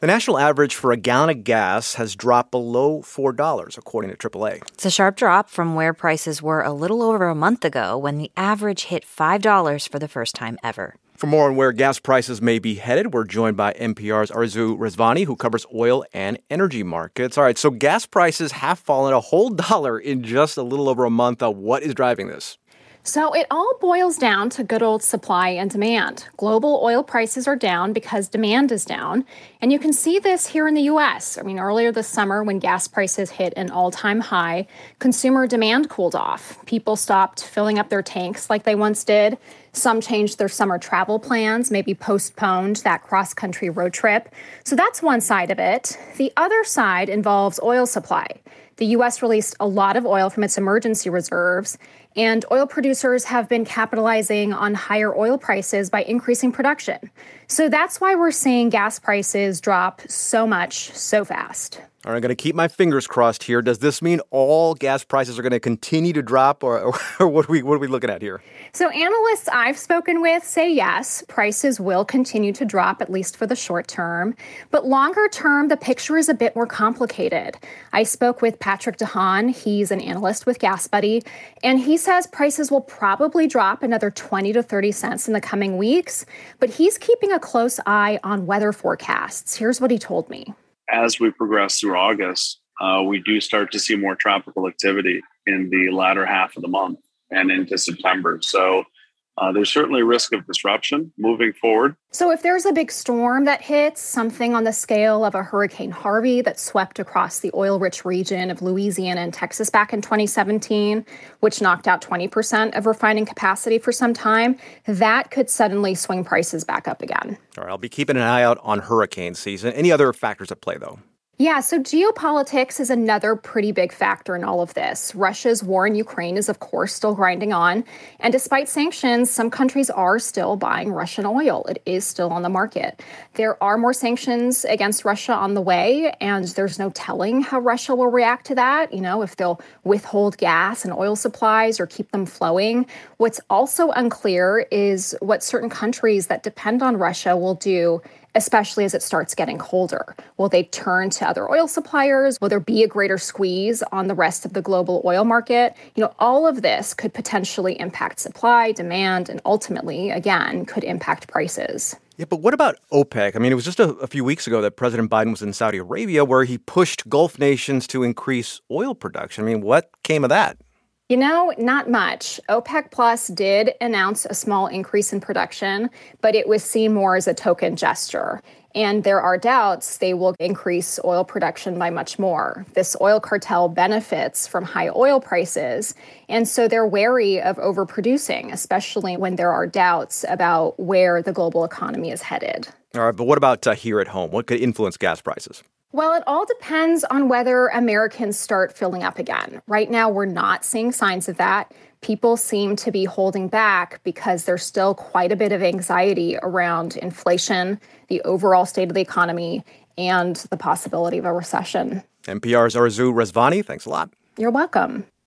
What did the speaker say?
The national average for a gallon of gas has dropped below $4, according to AAA. It's a sharp drop from where prices were a little over a month ago when the average hit $5 for the first time ever. For more on where gas prices may be headed, we're joined by NPR's Arezou Rezvani, who covers oil and energy markets. All right, so gas prices have fallen a whole dollar in just a little over a month. What is driving this? So it all boils down to good old supply and demand. Global oil prices are down because demand is down. And you can see this here in the U.S. Earlier this summer when gas prices hit an all-time high, consumer demand cooled off. People stopped filling up their tanks like they once did. Some changed their summer travel plans, maybe postponed that cross-country road trip. So that's one side of it. The other side involves oil supply. The U.S. released a lot of oil from its emergency reserves, and oil producers have been capitalizing on higher oil prices by increasing production. So that's why we're seeing gas prices drop so much so fast. All right, I'm going to keep my fingers crossed here. Does this mean all gas prices are going to continue to drop, or what are we looking at here? So analysts I've spoken with say yes, prices will continue to drop, at least for the short term. But longer term, the picture is a bit more complicated. I spoke with Patrick DeHaan. He's an analyst with GasBuddy, and he says prices will probably drop another 20 to 30 cents in the coming weeks. But he's keeping a close eye on weather forecasts. Here's what he told me. As we progress through August, we do start to see more tropical activity in the latter half of the month and into September. So there's certainly a risk of disruption moving forward. So if there's a big storm that hits, something on the scale of a Hurricane Harvey that swept across the oil-rich region of Louisiana and Texas back in 2017, which knocked out 20% of refining capacity for some time, that could suddenly swing prices back up again. All right, I'll be keeping an eye out on hurricane season. Any other factors at play, though? Yeah, so geopolitics is another pretty big factor in all of this. Russia's war in Ukraine is, of course, still grinding on. And despite sanctions, some countries are still buying Russian oil. It is still on the market. There are more sanctions against Russia on the way, and there's no telling how Russia will react to that. If they'll withhold gas and oil supplies or keep them flowing. What's also unclear is what certain countries that depend on Russia will do, especially as it starts getting colder. Will they turn to other oil suppliers? Will there be a greater squeeze on the rest of the global oil market? All of this could potentially impact supply, demand, and ultimately, again, could impact prices. Yeah, but what about OPEC? It was just a few weeks ago that President Biden was in Saudi Arabia where he pushed Gulf nations to increase oil production. What came of that? Not much. OPEC Plus did announce a small increase in production, but it was seen more as a token gesture. And there are doubts they will increase oil production by much more. This oil cartel benefits from high oil prices, and so they're wary of overproducing, especially when there are doubts about where the global economy is headed. All right, but what about here at home? What could influence gas prices? Well, it all depends on whether Americans start filling up again. Right now, we're not seeing signs of that. People seem to be holding back because there's still quite a bit of anxiety around inflation, the overall state of the economy, and the possibility of a recession. NPR's Arezou Rezvani, thanks a lot. You're welcome.